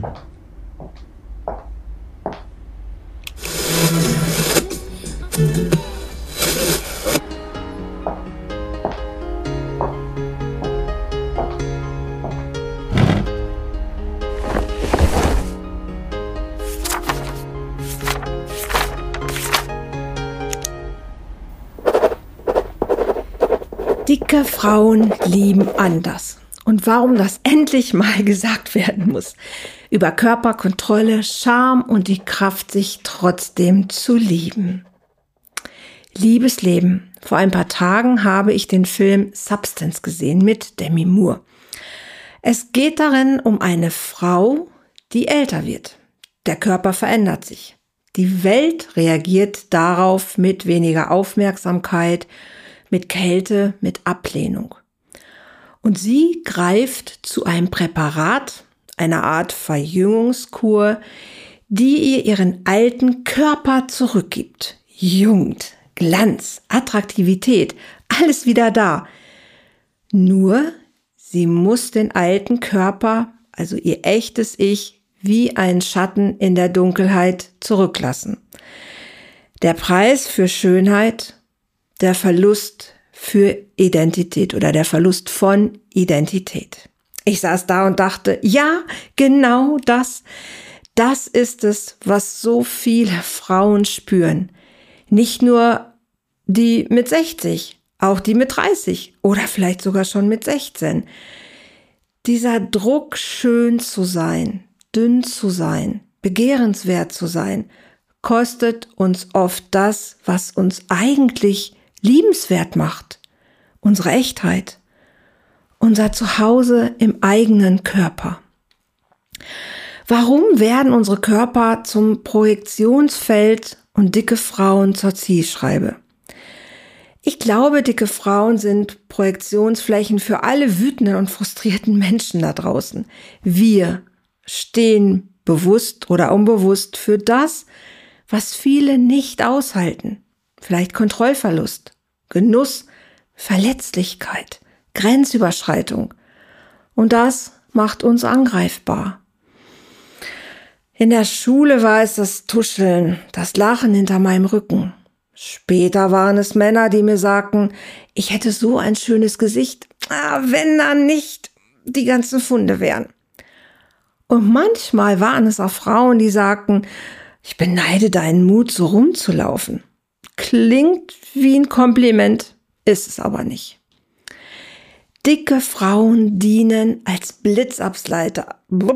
Dicke Frauen lieben anders. Und warum das endlich mal gesagt werden muss. Über Körperkontrolle, Charme und die Kraft, sich trotzdem zu lieben. Liebes Leben. Vor ein paar Tagen habe ich den Film Substance gesehen mit Demi Moore. Es geht darin um eine Frau, die älter wird. Der Körper verändert sich. Die Welt reagiert darauf mit weniger Aufmerksamkeit, mit Kälte, mit Ablehnung. Und sie greift zu einem Präparat, einer Art Verjüngungskur, die ihr ihren alten Körper zurückgibt. Jugend, Glanz, Attraktivität, alles wieder da. Nur, sie muss den alten Körper, also ihr echtes Ich, wie ein Schatten in der Dunkelheit zurücklassen. Der Preis für Schönheit, der Verlust für Identität oder der Verlust von Identität. Ich saß da und dachte, ja, genau das ist es, was so viele Frauen spüren. Nicht nur die mit 60, auch die mit 30 oder vielleicht sogar schon mit 16. Dieser Druck, schön zu sein, dünn zu sein, begehrenswert zu sein, kostet uns oft das, was uns eigentlich liebenswert macht, unsere Echtheit, unser Zuhause im eigenen Körper. Warum werden unsere Körper zum Projektionsfeld und dicke Frauen zur Zielscheibe? Ich glaube, dicke Frauen sind Projektionsflächen für alle wütenden und frustrierten Menschen da draußen. Wir stehen bewusst oder unbewusst für das, was viele nicht aushalten. Vielleicht Kontrollverlust, Genuss, Verletzlichkeit, Grenzüberschreitung. Und das macht uns angreifbar. In der Schule war es das Tuscheln, das Lachen hinter meinem Rücken. Später waren es Männer, die mir sagten, ich hätte so ein schönes Gesicht, wenn da nicht die ganzen Funde wären. Und manchmal waren es auch Frauen, die sagten, ich beneide deinen Mut, so rumzulaufen. Klingt wie ein Kompliment, ist es aber nicht. Dicke Frauen dienen als Blitzableiter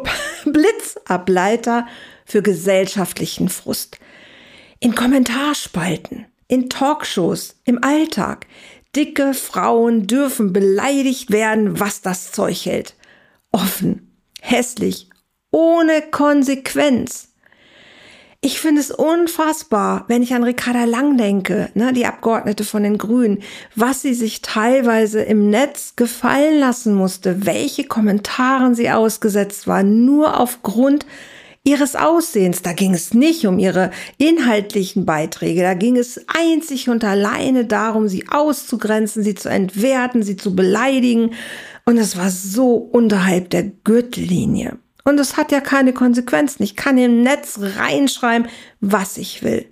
für gesellschaftlichen Frust. In Kommentarspalten, in Talkshows, im Alltag. Dicke Frauen dürfen beleidigt werden, was das Zeug hält. Offen, hässlich, ohne Konsequenz. Ich finde es unfassbar, wenn ich an Ricarda Lang denke, die Abgeordnete von den Grünen, was sie sich teilweise im Netz gefallen lassen musste, welche Kommentaren sie ausgesetzt war, nur aufgrund ihres Aussehens. Da ging es nicht um ihre inhaltlichen Beiträge, da ging es einzig und alleine darum, sie auszugrenzen, sie zu entwerten, sie zu beleidigen. Und es war so unterhalb der Gürtellinie. Und es hat ja keine Konsequenzen. Ich kann im Netz reinschreiben, was ich will.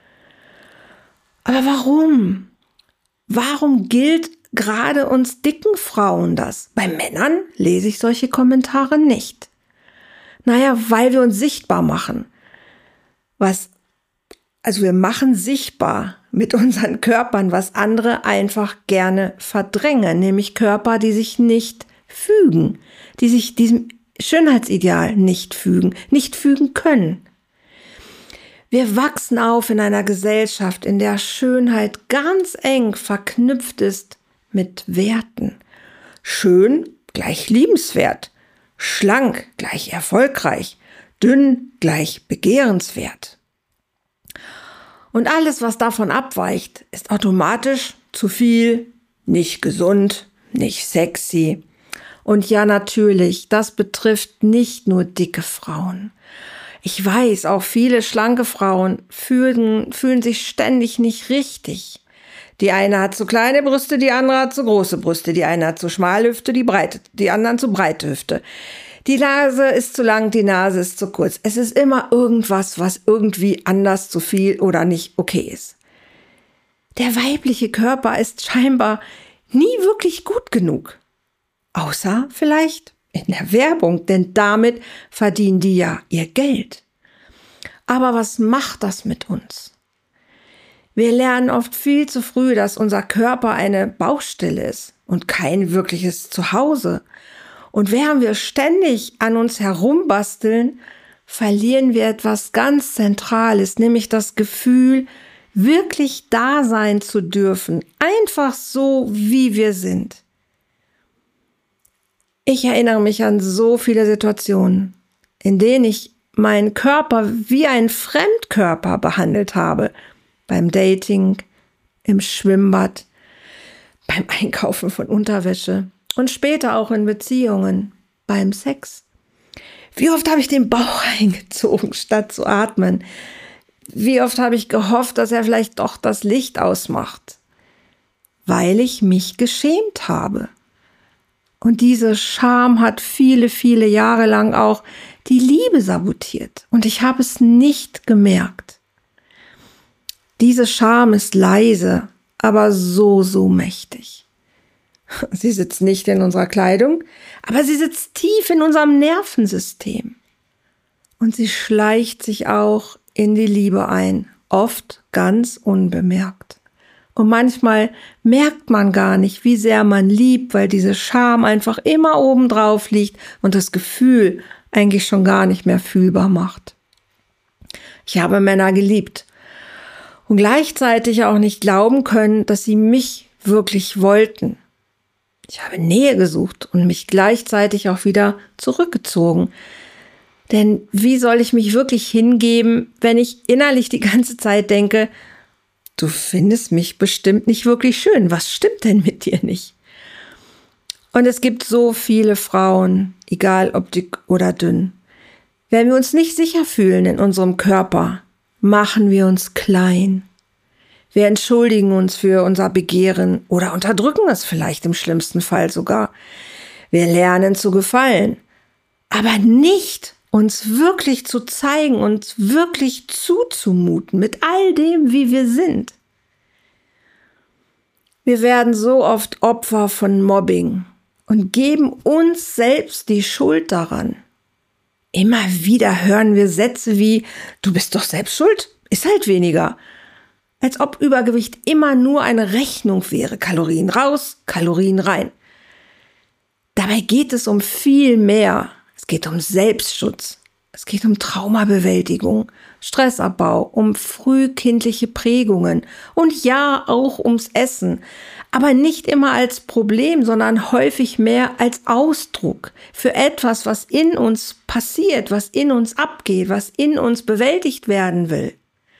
Aber warum? Warum gilt gerade uns dicken Frauen das? Bei Männern lese ich solche Kommentare nicht. Weil wir uns sichtbar machen. Wir machen sichtbar mit unseren Körpern, was andere einfach gerne verdrängen, nämlich Körper, die sich nicht fügen, die sich diesem Schönheitsideal nicht fügen können. Wir wachsen auf in einer Gesellschaft, in der Schönheit ganz eng verknüpft ist mit Werten. Schön gleich liebenswert, schlank gleich erfolgreich, dünn gleich begehrenswert. Und alles, was davon abweicht, ist automatisch zu viel, nicht gesund, nicht sexy. Und ja, natürlich, das betrifft nicht nur dicke Frauen. Ich weiß, auch viele schlanke Frauen fühlen sich ständig nicht richtig. Die eine hat zu kleine Brüste, die andere hat zu große Brüste. Die eine hat zu schmale Hüfte, die anderen zu breite Hüfte. Die Nase ist zu lang, die Nase ist zu kurz. Es ist immer irgendwas, was irgendwie anders, zu viel oder nicht okay ist. Der weibliche Körper ist scheinbar nie wirklich gut genug. Außer vielleicht in der Werbung, denn damit verdienen die ja ihr Geld. Aber was macht das mit uns? Wir lernen oft viel zu früh, dass unser Körper eine Baustelle ist und kein wirkliches Zuhause. Und während wir ständig an uns herumbasteln, verlieren wir etwas ganz Zentrales, nämlich das Gefühl, wirklich da sein zu dürfen, einfach so, wie wir sind. Ich erinnere mich an so viele Situationen, in denen ich meinen Körper wie einen Fremdkörper behandelt habe. Beim Dating, im Schwimmbad, beim Einkaufen von Unterwäsche und später auch in Beziehungen, beim Sex. Wie oft habe ich den Bauch eingezogen, statt zu atmen? Wie oft habe ich gehofft, dass er vielleicht doch das Licht ausmacht? Weil ich mich geschämt habe. Und diese Scham hat viele, viele Jahre lang auch die Liebe sabotiert. Und ich habe es nicht gemerkt. Diese Scham ist leise, aber so, so mächtig. Sie sitzt nicht in unserer Kleidung, aber sie sitzt tief in unserem Nervensystem. Und sie schleicht sich auch in die Liebe ein, oft ganz unbemerkt. Und manchmal merkt man gar nicht, wie sehr man liebt, weil diese Scham einfach immer oben drauf liegt und das Gefühl eigentlich schon gar nicht mehr fühlbar macht. Ich habe Männer geliebt und gleichzeitig auch nicht glauben können, dass sie mich wirklich wollten. Ich habe Nähe gesucht und mich gleichzeitig auch wieder zurückgezogen. Denn wie soll ich mich wirklich hingeben, wenn ich innerlich die ganze Zeit denke, du findest mich bestimmt nicht wirklich schön. Was stimmt denn mit dir nicht? Und es gibt so viele Frauen, egal ob dick oder dünn. Wenn wir uns nicht sicher fühlen in unserem Körper, machen wir uns klein. Wir entschuldigen uns für unser Begehren oder unterdrücken es vielleicht im schlimmsten Fall sogar. Wir lernen zu gefallen, aber nicht uns wirklich zu zeigen, uns wirklich zuzumuten mit all dem, wie wir sind. Wir werden so oft Opfer von Mobbing und geben uns selbst die Schuld daran. Immer wieder hören wir Sätze wie, du bist doch selbst schuld, ist halt weniger. Als ob Übergewicht immer nur eine Rechnung wäre, Kalorien raus, Kalorien rein. Dabei geht es um viel mehr. Es geht um Selbstschutz, es geht um Traumabewältigung, Stressabbau, um frühkindliche Prägungen und ja, auch ums Essen, aber nicht immer als Problem, sondern häufig mehr als Ausdruck für etwas, was in uns passiert, was in uns abgeht, was in uns bewältigt werden will.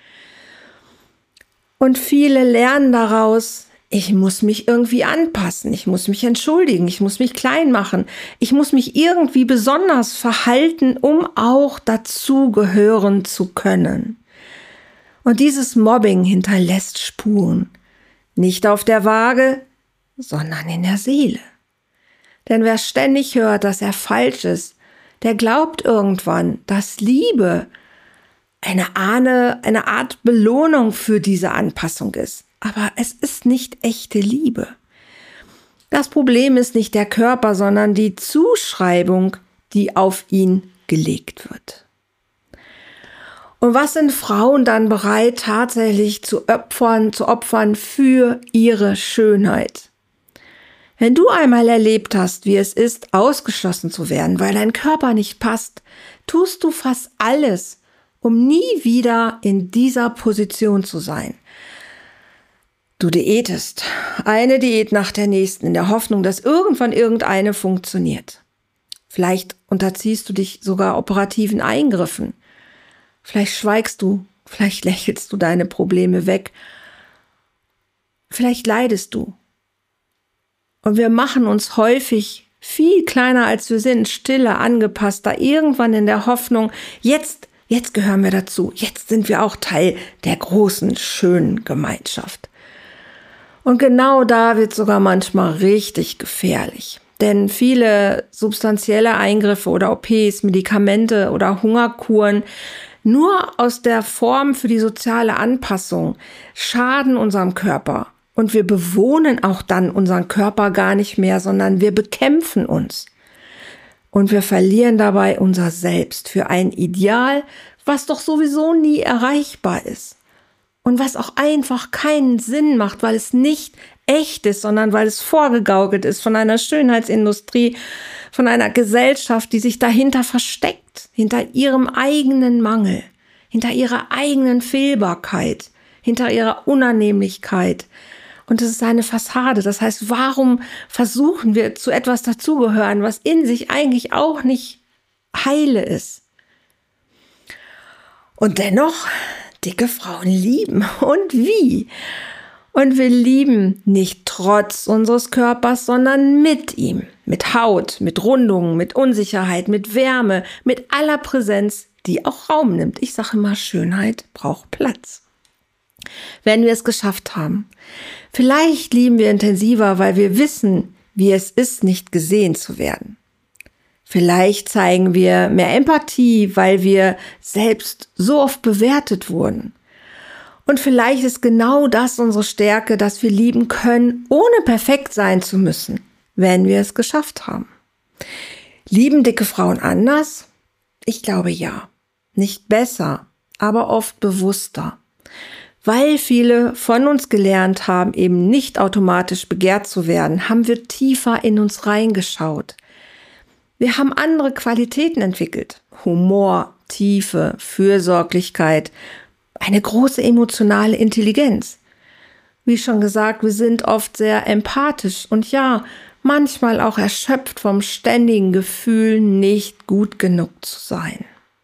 Und viele lernen daraus, ich muss mich irgendwie anpassen, ich muss mich entschuldigen, ich muss mich klein machen, ich muss mich irgendwie besonders verhalten, um auch dazugehören zu können. Und dieses Mobbing hinterlässt Spuren, nicht auf der Waage, sondern in der Seele. Denn wer ständig hört, dass er falsch ist, der glaubt irgendwann, dass Liebe eine Art Belohnung für diese Anpassung ist. Aber es ist nicht echte Liebe. Das Problem ist nicht der Körper, sondern die Zuschreibung, die auf ihn gelegt wird. Und was sind Frauen dann bereit, tatsächlich zu opfern für ihre Schönheit? Wenn du einmal erlebt hast, wie es ist, ausgeschlossen zu werden, weil dein Körper nicht passt, tust du fast alles, um nie wieder in dieser Position zu sein. Du diätest, eine Diät nach der nächsten, in der Hoffnung, dass irgendwann irgendeine funktioniert. Vielleicht unterziehst du dich sogar operativen Eingriffen. Vielleicht schweigst du, vielleicht lächelst du deine Probleme weg. Vielleicht leidest du. Und wir machen uns häufig viel kleiner, als wir sind, stiller, angepasster, irgendwann in der Hoffnung, jetzt gehören wir dazu, jetzt sind wir auch Teil der großen, schönen Gemeinschaft. Und genau da wird sogar manchmal richtig gefährlich. Denn viele substanzielle Eingriffe oder OPs, Medikamente oder Hungerkuren nur aus der Form für die soziale Anpassung schaden unserem Körper. Und wir bewohnen auch dann unseren Körper gar nicht mehr, sondern wir bekämpfen uns. Und wir verlieren dabei unser Selbst für ein Ideal, was doch sowieso nie erreichbar ist. Und was auch einfach keinen Sinn macht, weil es nicht echt ist, sondern weil es vorgegaukelt ist von einer Schönheitsindustrie, von einer Gesellschaft, die sich dahinter versteckt, hinter ihrem eigenen Mangel, hinter ihrer eigenen Fehlbarkeit, hinter ihrer Unannehmlichkeit. Und es ist eine Fassade. Das heißt, warum versuchen wir zu etwas dazugehören, was in sich eigentlich auch nicht heile ist? Und dennoch, dicke Frauen lieben. Und wie? Und wir lieben nicht trotz unseres Körpers, sondern mit ihm. Mit Haut, mit Rundungen, mit Unsicherheit, mit Wärme, mit aller Präsenz, die auch Raum nimmt. Ich sage immer, Schönheit braucht Platz. Wenn wir es geschafft haben. Vielleicht lieben wir intensiver, weil wir wissen, wie es ist, nicht gesehen zu werden. Vielleicht zeigen wir mehr Empathie, weil wir selbst so oft bewertet wurden. Und vielleicht ist genau das unsere Stärke, dass wir lieben können, ohne perfekt sein zu müssen, wenn wir es geschafft haben. Lieben dicke Frauen anders? Ich glaube ja. Nicht besser, aber oft bewusster. Weil viele von uns gelernt haben, eben nicht automatisch begehrt zu werden, haben wir tiefer in uns reingeschaut. Wir haben andere Qualitäten entwickelt. Humor, Tiefe, Fürsorglichkeit, eine große emotionale Intelligenz. Wie schon gesagt, wir sind oft sehr empathisch und ja, manchmal auch erschöpft vom ständigen Gefühl, nicht gut genug zu sein.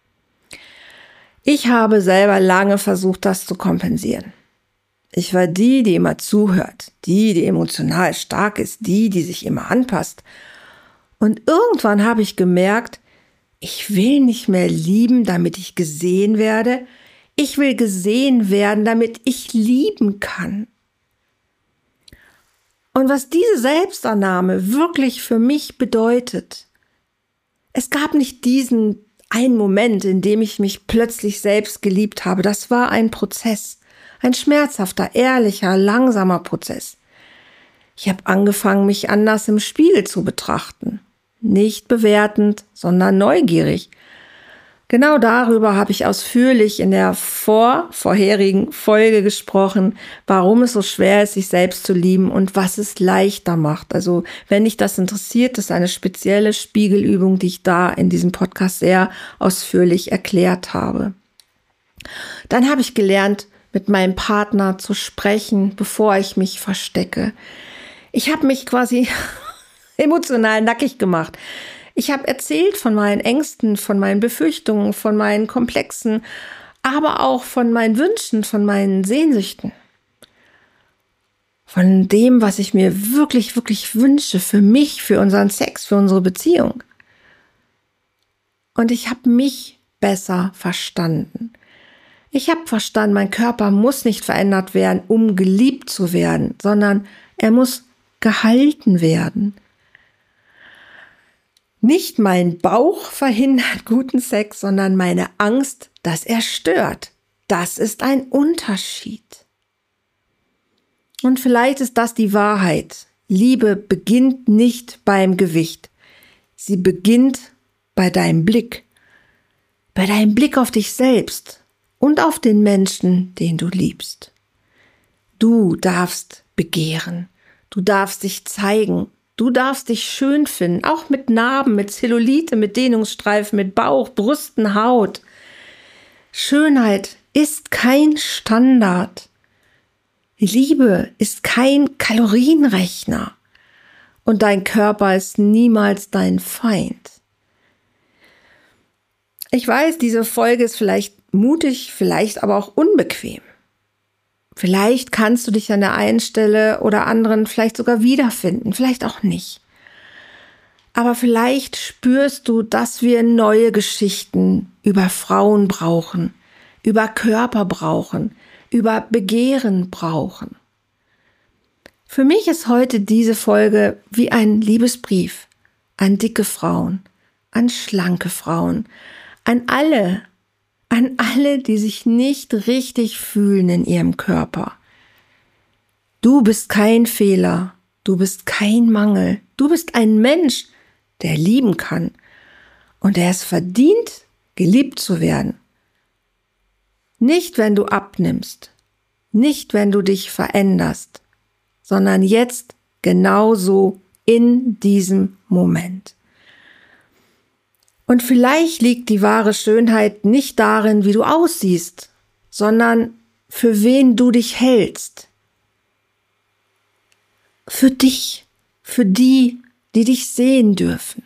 Ich habe selber lange versucht, das zu kompensieren. Ich war die immer zuhört, die emotional stark ist, die sich immer anpasst. Und irgendwann habe ich gemerkt, ich will nicht mehr lieben, damit ich gesehen werde. Ich will gesehen werden, damit ich lieben kann. Und was diese Selbstannahme wirklich für mich bedeutet, es gab nicht diesen einen Moment, in dem ich mich plötzlich selbst geliebt habe. Das war ein Prozess, ein schmerzhafter, ehrlicher, langsamer Prozess. Ich habe angefangen, mich anders im Spiegel zu betrachten. Nicht bewertend, sondern neugierig. Genau darüber habe ich ausführlich in der vorherigen Folge gesprochen, warum es so schwer ist, sich selbst zu lieben und was es leichter macht. Also wenn dich das interessiert, das ist eine spezielle Spiegelübung, die ich da in diesem Podcast sehr ausführlich erklärt habe. Dann habe ich gelernt, mit meinem Partner zu sprechen, bevor ich mich verstecke. Ich habe mich quasi emotional nackig gemacht. Ich habe erzählt von meinen Ängsten, von meinen Befürchtungen, von meinen Komplexen, aber auch von meinen Wünschen, von meinen Sehnsüchten. Von dem, was ich mir wirklich, wirklich wünsche für mich, für unseren Sex, für unsere Beziehung. Und ich habe mich besser verstanden. Ich habe verstanden, mein Körper muss nicht verändert werden, um geliebt zu werden, sondern er muss gehalten werden. Nicht mein Bauch verhindert guten Sex, sondern meine Angst, dass er stört. Das ist ein Unterschied. Und vielleicht ist das die Wahrheit. Liebe beginnt nicht beim Gewicht. Sie beginnt bei deinem Blick. Bei deinem Blick auf dich selbst und auf den Menschen, den du liebst. Du darfst begehren. Du darfst dich zeigen. Du darfst dich schön finden, auch mit Narben, mit Zellulite, mit Dehnungsstreifen, mit Bauch, Brüsten, Haut. Schönheit ist kein Standard. Liebe ist kein Kalorienrechner. Und dein Körper ist niemals dein Feind. Ich weiß, diese Folge ist vielleicht mutig, vielleicht aber auch unbequem. Vielleicht kannst du dich an der einen Stelle oder anderen vielleicht sogar wiederfinden, vielleicht auch nicht. Aber vielleicht spürst du, dass wir neue Geschichten über Frauen brauchen, über Körper brauchen, über Begehren brauchen. Für mich ist heute diese Folge wie ein Liebesbrief an dicke Frauen, an schlanke Frauen, an alle, die sich nicht richtig fühlen in ihrem Körper. Du bist kein Fehler, du bist kein Mangel, du bist ein Mensch, der lieben kann und der es verdient, geliebt zu werden. Nicht, wenn du abnimmst, nicht, wenn du dich veränderst, sondern jetzt genauso in diesem Moment. Und vielleicht liegt die wahre Schönheit nicht darin, wie du aussiehst, sondern für wen du dich hältst. Für dich, für die, die dich sehen dürfen.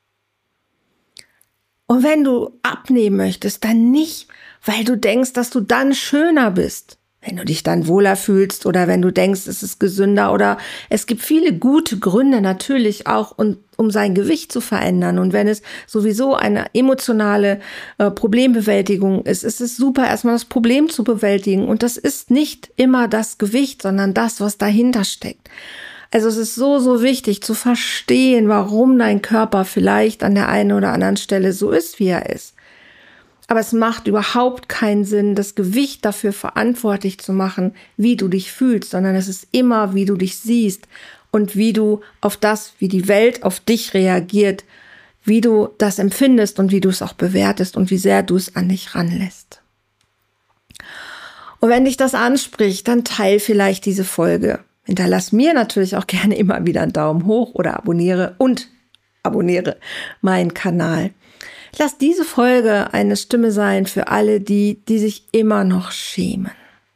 Und wenn du abnehmen möchtest, dann nicht, weil du denkst, dass du dann schöner bist, wenn du dich dann wohler fühlst oder wenn du denkst, es ist gesünder oder es gibt viele gute Gründe natürlich auch, um sein Gewicht zu verändern. Und wenn es sowieso eine emotionale Problembewältigung ist, ist es super, erstmal das Problem zu bewältigen. Und das ist nicht immer das Gewicht, sondern das, was dahinter steckt. Also es ist so wichtig zu verstehen, warum dein Körper vielleicht an der einen oder anderen Stelle so ist, wie er ist. Aber es macht überhaupt keinen Sinn, das Gewicht dafür verantwortlich zu machen, wie du dich fühlst, sondern es ist immer, wie du dich siehst und wie du auf das, wie die Welt auf dich reagiert, wie du das empfindest und wie du es auch bewertest und wie sehr du es an dich ranlässt. Und wenn dich das anspricht, dann teil vielleicht diese Folge. Hinterlass mir natürlich auch gerne immer wieder einen Daumen hoch oder abonniere meinen Kanal. Lass diese Folge eine Stimme sein für alle, die sich immer noch schämen.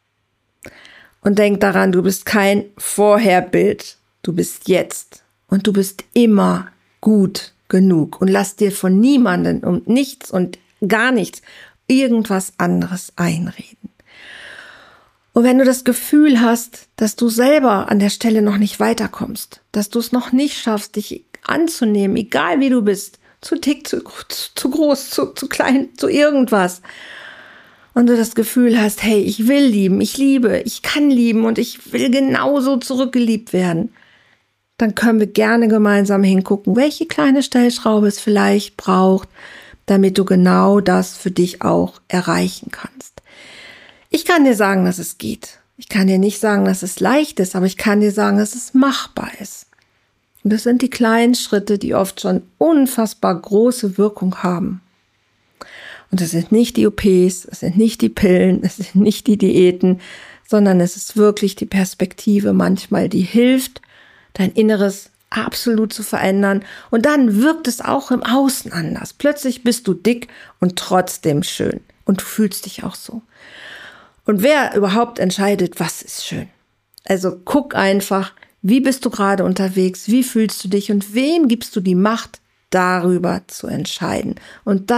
Und denk daran, du bist kein Vorherbild, du bist jetzt und du bist immer gut genug. Und lass dir von niemandem und nichts und gar nichts irgendwas anderes einreden. Und wenn du das Gefühl hast, dass du selber an der Stelle noch nicht weiterkommst, dass du es noch nicht schaffst, dich anzunehmen, egal wie du bist, zu dick, zu groß, zu klein, zu irgendwas. Und du das Gefühl hast, hey, ich will lieben, ich liebe, ich kann lieben und ich will genauso zurückgeliebt werden. Dann können wir gerne gemeinsam hingucken, welche kleine Stellschraube es vielleicht braucht, damit du genau das für dich auch erreichen kannst. Ich kann dir sagen, dass es geht. Ich kann dir nicht sagen, dass es leicht ist, aber ich kann dir sagen, dass es machbar ist. Und das sind die kleinen Schritte, die oft schon unfassbar große Wirkung haben. Und es sind nicht die OPs, es sind nicht die Pillen, es sind nicht die Diäten, sondern es ist wirklich die Perspektive manchmal, die hilft, dein Inneres absolut zu verändern. Und dann wirkt es auch im Außen anders. Plötzlich bist du dick und trotzdem schön. Und du fühlst dich auch so. Und wer überhaupt entscheidet, was ist schön? Also guck einfach, wie bist du gerade unterwegs? Wie fühlst du dich? Und wem gibst du die Macht, darüber zu entscheiden? Und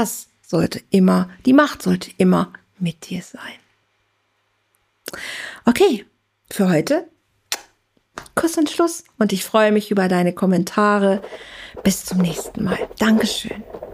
die Macht sollte immer mit dir sein. Okay, für heute Kuss und Schluss. Und ich freue mich über deine Kommentare. Bis zum nächsten Mal. Dankeschön.